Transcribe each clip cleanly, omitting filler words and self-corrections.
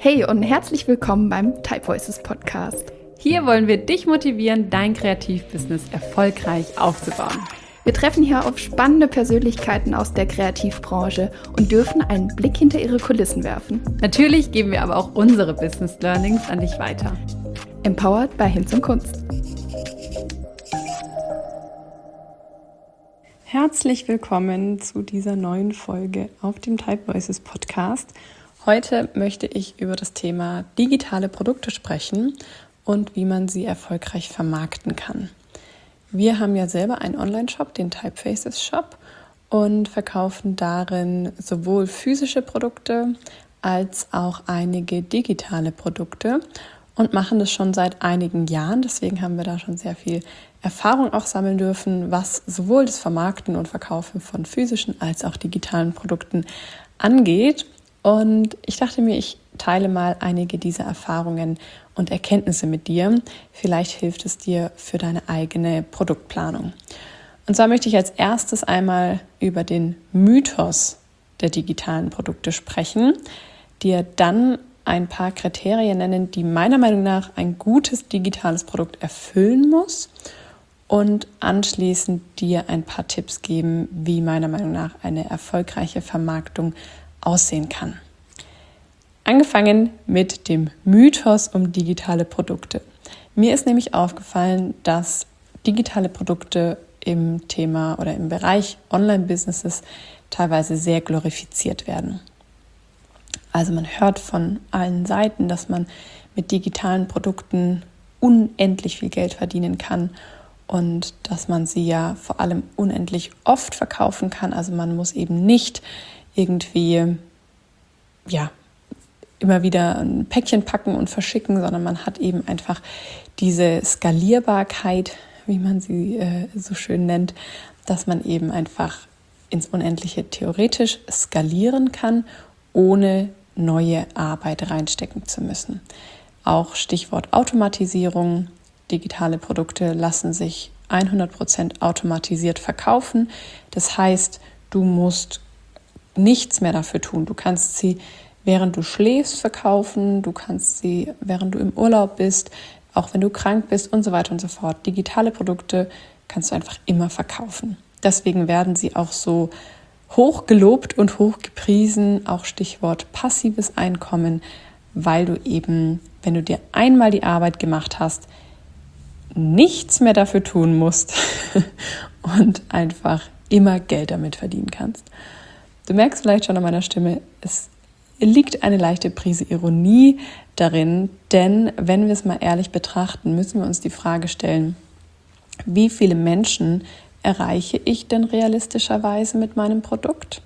Hey und herzlich willkommen beim Type Voices Podcast. Hier wollen wir dich motivieren, dein Kreativbusiness erfolgreich aufzubauen. Wir treffen hier auf spannende Persönlichkeiten aus der Kreativbranche und dürfen einen Blick hinter ihre Kulissen werfen. Natürlich geben wir aber auch unsere Business Learnings an dich weiter. Empowered bei Hinz und Kunst. Herzlich willkommen zu dieser neuen Folge auf dem Type Voices Podcast. Heute möchte ich über das Thema digitale Produkte sprechen und wie man sie erfolgreich vermarkten kann. Wir haben ja selber einen Online-Shop, den Typefaces Shop, und verkaufen darin sowohl physische Produkte als auch einige digitale Produkte und machen das schon seit einigen Jahren. Deswegen haben wir da schon sehr viel Erfahrung auch sammeln dürfen, was sowohl das Vermarkten und Verkaufen von physischen als auch digitalen Produkten angeht. Und ich dachte mir, ich teile mal einige dieser Erfahrungen und Erkenntnisse mit dir. Vielleicht hilft es dir für deine eigene Produktplanung. Und zwar möchte ich als erstes einmal über den Mythos der digitalen Produkte sprechen, dir dann ein paar Kriterien nennen, die meiner Meinung nach ein gutes digitales Produkt erfüllen muss und anschließend dir ein paar Tipps geben, wie meiner Meinung nach eine erfolgreiche Vermarktung aussehen kann. Angefangen mit dem Mythos um digitale Produkte. Mir ist nämlich aufgefallen, dass digitale Produkte im Thema oder im Bereich Online-Businesses teilweise sehr glorifiziert werden. Also man hört von allen Seiten, dass man mit digitalen Produkten unendlich viel Geld verdienen kann und dass man sie ja vor allem unendlich oft verkaufen kann. Also man muss eben nicht irgendwie immer wieder ein Päckchen packen und verschicken, sondern man hat eben einfach diese Skalierbarkeit, wie man sie so schön nennt, dass man eben einfach ins Unendliche theoretisch skalieren kann, ohne neue Arbeit reinstecken zu müssen. Auch Stichwort Automatisierung. Digitale Produkte lassen sich 100% automatisiert verkaufen. Das heißt, du musst nichts mehr dafür tun. Du kannst sie, während du schläfst, verkaufen. Du kannst sie, während du im Urlaub bist, auch wenn du krank bist und so weiter und so fort. Digitale Produkte kannst du einfach immer verkaufen. Deswegen werden sie auch so hoch gelobt und hoch gepriesen, auch Stichwort passives Einkommen, weil du eben, wenn du dir einmal die Arbeit gemacht hast, nichts mehr dafür tun musst und einfach immer Geld damit verdienen kannst. Du merkst vielleicht schon an meiner Stimme, es liegt eine leichte Prise Ironie darin, denn wenn wir es mal ehrlich betrachten, müssen wir uns die Frage stellen, wie viele Menschen erreiche ich denn realistischerweise mit meinem Produkt?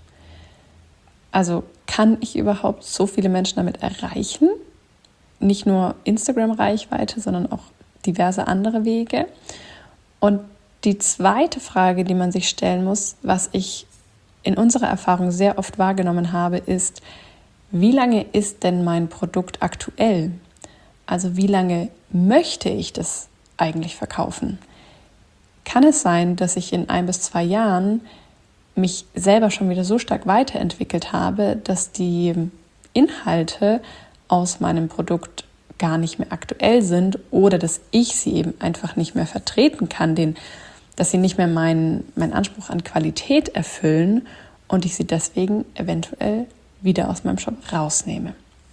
Also kann ich überhaupt so viele Menschen damit erreichen? Nicht nur Instagram-Reichweite, sondern auch diverse andere Wege. Und die zweite Frage, die man sich stellen muss, was ich in unserer Erfahrung sehr oft wahrgenommen habe, ist, wie lange ist denn mein Produkt aktuell? Also wie lange möchte ich das eigentlich verkaufen? Kann es sein, dass ich in 1 bis 2 Jahren mich selber schon wieder so stark weiterentwickelt habe, dass die Inhalte aus meinem Produkt gar nicht mehr aktuell sind oder dass ich sie eben einfach nicht mehr vertreten kann, dass sie nicht mehr meinen Anspruch an Qualität erfüllen und ich sie deswegen eventuell wieder aus meinem Shop rausnehme.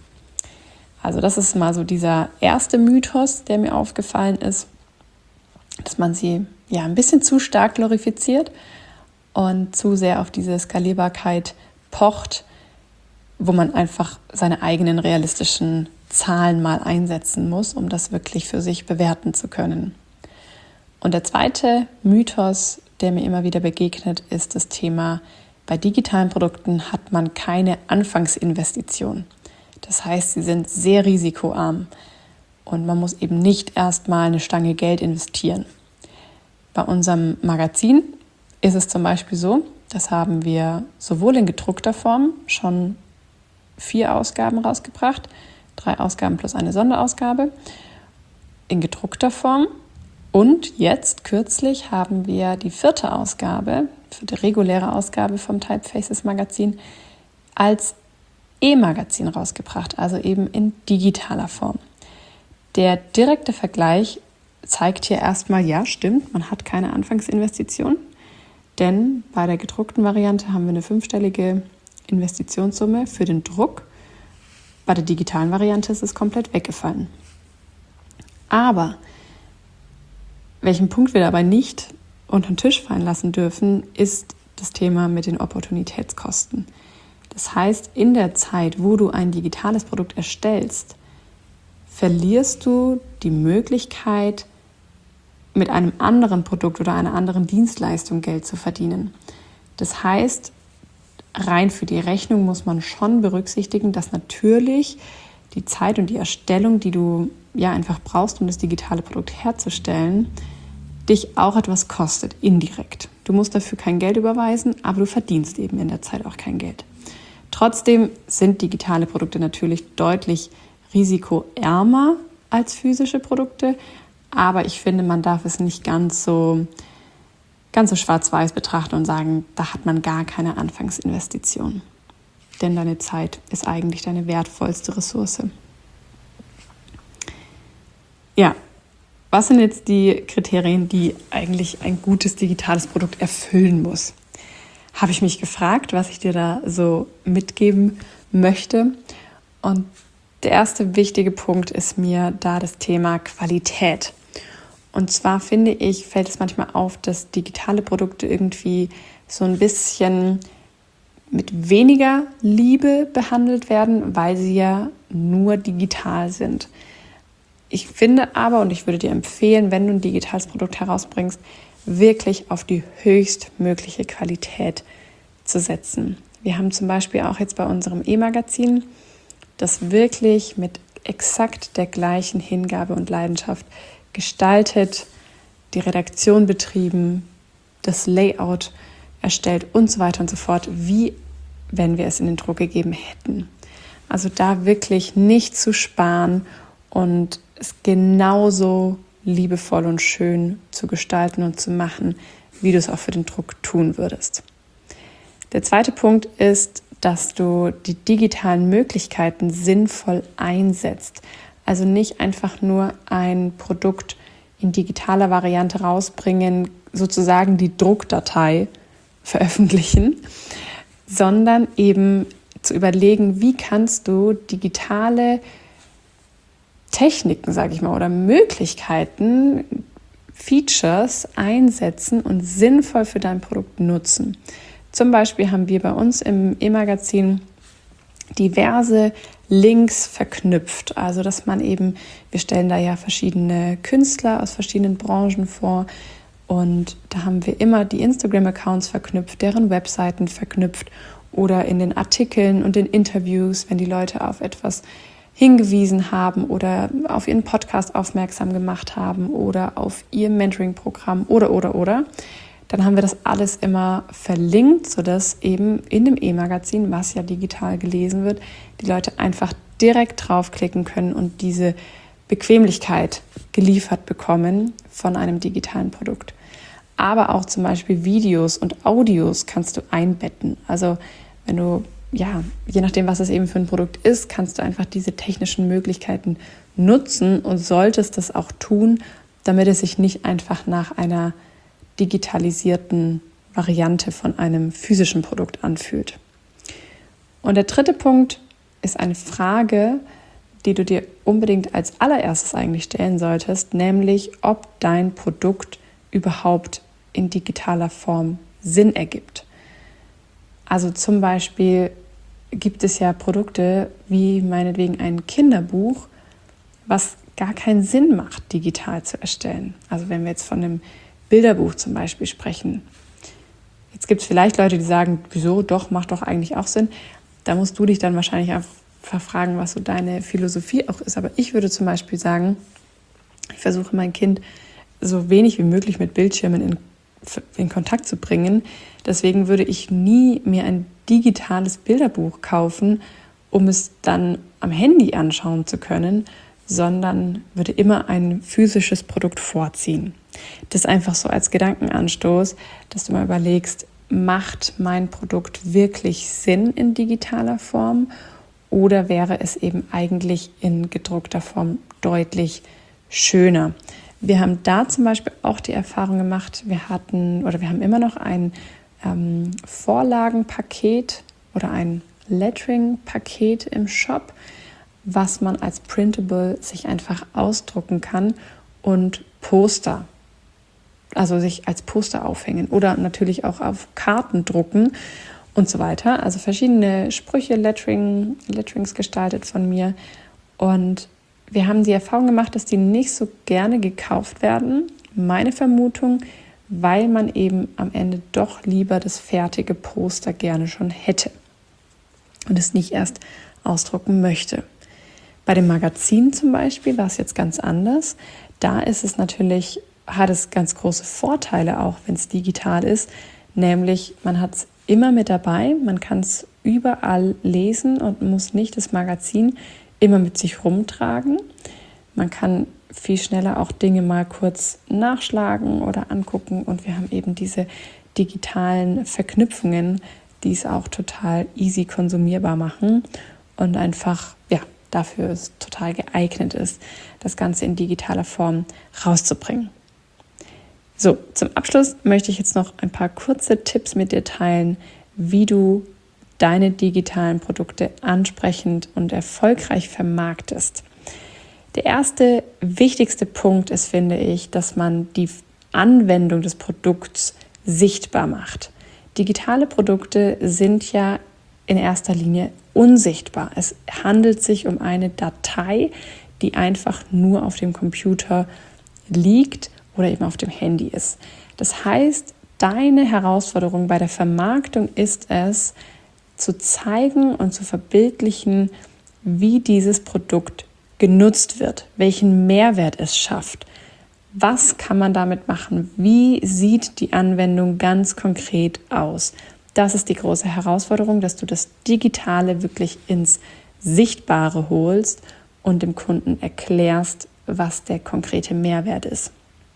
Also das ist mal so dieser erste Mythos, der mir aufgefallen ist, dass man sie ja ein bisschen zu stark glorifiziert und zu sehr auf diese Skalierbarkeit pocht, wo man einfach seine eigenen realistischen Zahlen mal einsetzen muss, um das wirklich für sich bewerten zu können. Und der zweite Mythos, der mir immer wieder begegnet, ist das Thema, bei digitalen Produkten hat man keine Anfangsinvestition. Das heißt, sie sind sehr risikoarm und man muss eben nicht erstmal eine Stange Geld investieren. Bei unserem Magazin ist es zum Beispiel so, das haben wir sowohl in gedruckter Form schon 4 Ausgaben rausgebracht, 3 Ausgaben plus eine Sonderausgabe, in gedruckter Form. Und jetzt kürzlich haben wir die 4. Ausgabe, die reguläre Ausgabe vom Typefaces Magazin als E-Magazin rausgebracht, also eben in digitaler Form. Der direkte Vergleich zeigt hier erstmal, ja, stimmt, man hat keine Anfangsinvestition, denn bei der gedruckten Variante haben wir eine 5-stellige Investitionssumme für den Druck. Bei der digitalen Variante ist es komplett weggefallen. Aber welchen Punkt wir dabei nicht unter den Tisch fallen lassen dürfen, ist das Thema mit den Opportunitätskosten. Das heißt, in der Zeit, wo du ein digitales Produkt erstellst, verlierst du die Möglichkeit, mit einem anderen Produkt oder einer anderen Dienstleistung Geld zu verdienen. Das heißt, rein für die Rechnung muss man schon berücksichtigen, dass natürlich die Zeit und die Erstellung, die du ja einfach brauchst, um das digitale Produkt herzustellen, dich auch etwas kostet, indirekt. Du musst dafür kein Geld überweisen, aber du verdienst eben in der Zeit auch kein Geld. Trotzdem sind digitale Produkte natürlich deutlich risikoärmer als physische Produkte, aber ich finde, man darf es nicht ganz so schwarz-weiß betrachten und sagen, da hat man gar keine Anfangsinvestition. Denn deine Zeit ist eigentlich deine wertvollste Ressource. Ja, was sind jetzt die Kriterien, die eigentlich ein gutes digitales Produkt erfüllen muss? Habe ich mich gefragt, was ich dir da so mitgeben möchte. Und der erste wichtige Punkt ist mir da das Thema Qualität. Und zwar finde ich, fällt es manchmal auf, dass digitale Produkte irgendwie so ein bisschen mit weniger Liebe behandelt werden, weil sie ja nur digital sind. Ich finde aber, und ich würde dir empfehlen, wenn du ein digitales Produkt herausbringst, wirklich auf die höchstmögliche Qualität zu setzen. Wir haben zum Beispiel auch jetzt bei unserem E-Magazin das wirklich mit exakt der gleichen Hingabe und Leidenschaft gestaltet, die Redaktion betrieben, das Layout erstellt und so weiter und so fort, wie wenn wir es in den Druck gegeben hätten. Also da wirklich nicht zu sparen und es genauso liebevoll und schön zu gestalten und zu machen, wie du es auch für den Druck tun würdest. Der zweite Punkt ist, dass du die digitalen Möglichkeiten sinnvoll einsetzt. Also nicht einfach nur ein Produkt in digitaler Variante rausbringen, sozusagen die Druckdatei veröffentlichen, sondern eben zu überlegen, wie kannst du digitale Techniken, sage ich mal, oder Möglichkeiten, Features einsetzen und sinnvoll für dein Produkt nutzen. Zum Beispiel haben wir bei uns im E-Magazin diverse Links verknüpft, also dass man eben, wir stellen da ja verschiedene Künstler aus verschiedenen Branchen vor und da haben wir immer die Instagram-Accounts verknüpft, deren Webseiten verknüpft oder in den Artikeln und den Interviews, wenn die Leute auf etwas hingewiesen haben oder auf ihren Podcast aufmerksam gemacht haben oder auf ihr Mentoring-Programm oder. Dann haben wir das alles immer verlinkt, sodass eben in dem E-Magazin, was ja digital gelesen wird, die Leute einfach direkt draufklicken können und diese Bequemlichkeit geliefert bekommen von einem digitalen Produkt. Aber auch zum Beispiel Videos und Audios kannst du einbetten. Also wenn du, je nachdem, was es eben für ein Produkt ist, kannst du einfach diese technischen Möglichkeiten nutzen und solltest das auch tun, damit es sich nicht einfach nach einer digitalisierten Variante von einem physischen Produkt anfühlt. Und der dritte Punkt ist eine Frage, die du dir unbedingt als allererstes eigentlich stellen solltest, nämlich ob dein Produkt überhaupt in digitaler Form Sinn ergibt. Also zum Beispiel gibt es ja Produkte wie meinetwegen ein Kinderbuch, was gar keinen Sinn macht, digital zu erstellen. Also wenn wir jetzt von einem Bilderbuch zum Beispiel sprechen. Jetzt gibt es vielleicht Leute, die sagen, wieso, doch, macht doch eigentlich auch Sinn. Da musst du dich dann wahrscheinlich einfach fragen, was so deine Philosophie auch ist. Aber ich würde zum Beispiel sagen, ich versuche mein Kind so wenig wie möglich mit Bildschirmen in Kontakt zu bringen. Deswegen würde ich nie mir ein digitales Bilderbuch kaufen, um es dann am Handy anschauen zu können, sondern würde immer ein physisches Produkt vorziehen. Das einfach so als Gedankenanstoß, dass du mal überlegst, macht mein Produkt wirklich Sinn in digitaler Form oder wäre es eben eigentlich in gedruckter Form deutlich schöner? Wir haben da zum Beispiel auch die Erfahrung gemacht, wir haben immer noch ein Vorlagenpaket oder ein Lettering-Paket im Shop, was man als Printable sich einfach ausdrucken kann und Poster, also sich als Poster aufhängen oder natürlich auch auf Karten drucken und so weiter. Also verschiedene Sprüche, Letterings gestaltet von mir. Und wir haben die Erfahrung gemacht, dass die nicht so gerne gekauft werden. Meine Vermutung, weil man eben am Ende doch lieber das fertige Poster gerne schon hätte und es nicht erst ausdrucken möchte. Bei dem Magazin zum Beispiel war es jetzt ganz anders. Da ist es natürlich, hat es ganz große Vorteile auch, wenn es digital ist. Nämlich, man hat es immer mit dabei, man kann es überall lesen und muss nicht das Magazin immer mit sich rumtragen. Man kann viel schneller auch Dinge mal kurz nachschlagen oder angucken und wir haben eben diese digitalen Verknüpfungen, die es auch total easy konsumierbar machen und einfach, dafür es total geeignet ist, das Ganze in digitaler Form rauszubringen. So, zum Abschluss möchte ich jetzt noch ein paar kurze Tipps mit dir teilen, wie du deine digitalen Produkte ansprechend und erfolgreich vermarktest. Der erste wichtigste Punkt ist, finde ich, dass man die Anwendung des Produkts sichtbar macht. Digitale Produkte sind ja in erster Linie unsichtbar. Es handelt sich um eine Datei, die einfach nur auf dem Computer liegt oder eben auf dem Handy ist. Das heißt, deine Herausforderung bei der Vermarktung ist es, zu zeigen und zu verbildlichen, wie dieses Produkt genutzt wird, welchen Mehrwert es schafft. Was kann man damit machen? Wie sieht die Anwendung ganz konkret aus? Das ist die große Herausforderung, dass du das Digitale wirklich ins Sichtbare holst und dem Kunden erklärst, was der konkrete Mehrwert ist.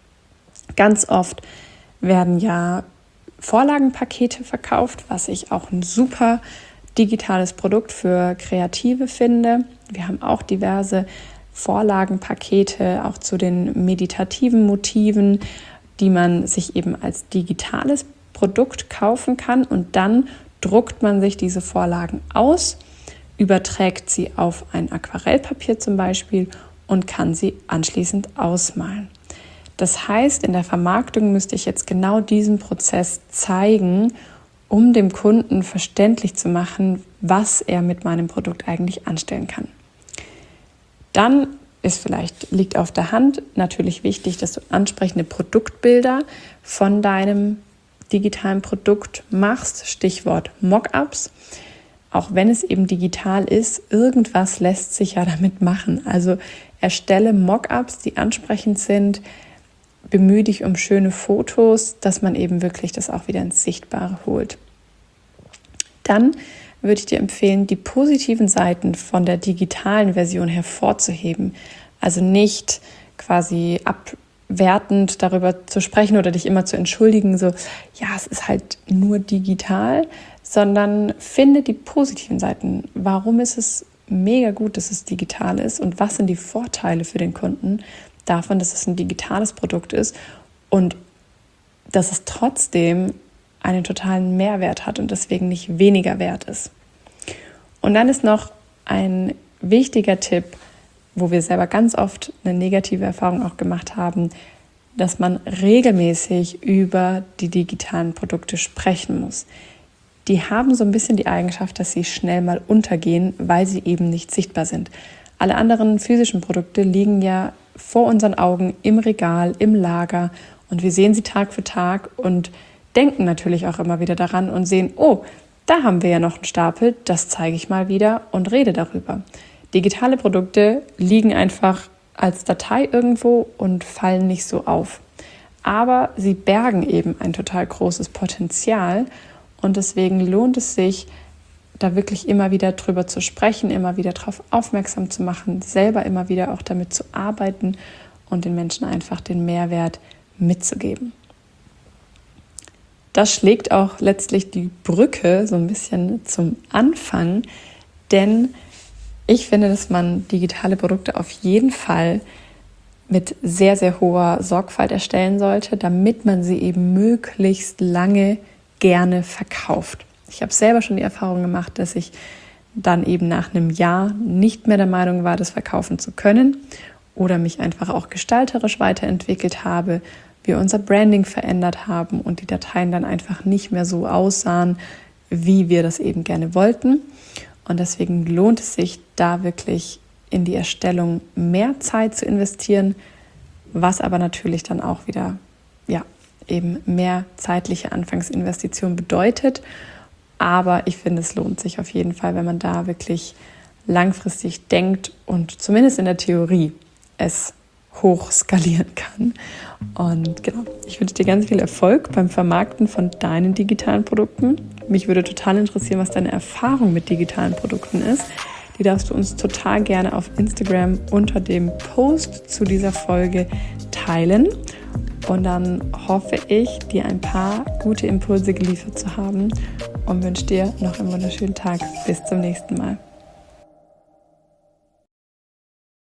Ganz oft werden ja Vorlagenpakete verkauft, was ich auch ein super digitales Produkt für Kreative finde. Wir haben auch diverse Vorlagenpakete, auch zu den meditativen Motiven, die man sich eben als digitales Produkt kaufen kann und dann druckt man sich diese Vorlagen aus, überträgt sie auf ein Aquarellpapier zum Beispiel und kann sie anschließend ausmalen. Das heißt, in der Vermarktung müsste ich jetzt genau diesen Prozess zeigen, um dem Kunden verständlich zu machen, was er mit meinem Produkt eigentlich anstellen kann. Dann liegt auf der Hand natürlich wichtig, dass du ansprechende Produktbilder von deinem digitalen Produkt machst, Stichwort Mockups. Auch wenn es eben digital ist, irgendwas lässt sich ja damit machen. Also erstelle Mockups, die ansprechend sind, bemühe dich um schöne Fotos, dass man eben wirklich das auch wieder ins Sichtbare holt. Dann würde ich dir empfehlen, die positiven Seiten von der digitalen Version hervorzuheben. Also nicht quasi abwertend darüber zu sprechen oder dich immer zu entschuldigen, so, ja, es ist halt nur digital, sondern finde die positiven Seiten. Warum ist es mega gut, dass es digital ist und was sind die Vorteile für den Kunden davon, dass es ein digitales Produkt ist und dass es trotzdem einen totalen Mehrwert hat und deswegen nicht weniger wert ist. Und dann ist noch ein wichtiger Tipp, wo wir selber ganz oft eine negative Erfahrung auch gemacht haben, dass man regelmäßig über die digitalen Produkte sprechen muss. Die haben so ein bisschen die Eigenschaft, dass sie schnell mal untergehen, weil sie eben nicht sichtbar sind. Alle anderen physischen Produkte liegen ja vor unseren Augen im Regal, im Lager und wir sehen sie Tag für Tag und denken natürlich auch immer wieder daran und sehen, oh, da haben wir ja noch einen Stapel, das zeige ich mal wieder und rede darüber. Digitale Produkte liegen einfach als Datei irgendwo und fallen nicht so auf. Aber sie bergen eben ein total großes Potenzial und deswegen lohnt es sich, da wirklich immer wieder drüber zu sprechen, immer wieder darauf aufmerksam zu machen, selber immer wieder auch damit zu arbeiten und den Menschen einfach den Mehrwert mitzugeben. Das schlägt auch letztlich die Brücke so ein bisschen zum Anfang, denn Ich finde, dass man digitale Produkte auf jeden Fall mit sehr, sehr hoher Sorgfalt erstellen sollte, damit man sie eben möglichst lange gerne verkauft. Ich habe selber schon die Erfahrung gemacht, dass ich dann eben nach einem Jahr nicht mehr der Meinung war, das verkaufen zu können oder mich einfach auch gestalterisch weiterentwickelt habe, wir unser Branding verändert haben und die Dateien dann einfach nicht mehr so aussahen, wie wir das eben gerne wollten. Und deswegen lohnt es sich, da wirklich in die Erstellung mehr Zeit zu investieren, was aber natürlich dann auch wieder eben mehr zeitliche Anfangsinvestition bedeutet. Aber ich finde, es lohnt sich auf jeden Fall, wenn man da wirklich langfristig denkt und zumindest in der Theorie es hoch skalieren kann. Und genau, ich wünsche dir ganz viel Erfolg beim Vermarkten von deinen digitalen Produkten. Mich würde total interessieren, was deine Erfahrung mit digitalen Produkten ist. Die darfst du uns total gerne auf Instagram unter dem Post zu dieser Folge teilen. Und dann hoffe ich, dir ein paar gute Impulse geliefert zu haben und wünsche dir noch einen wunderschönen Tag. Bis zum nächsten Mal.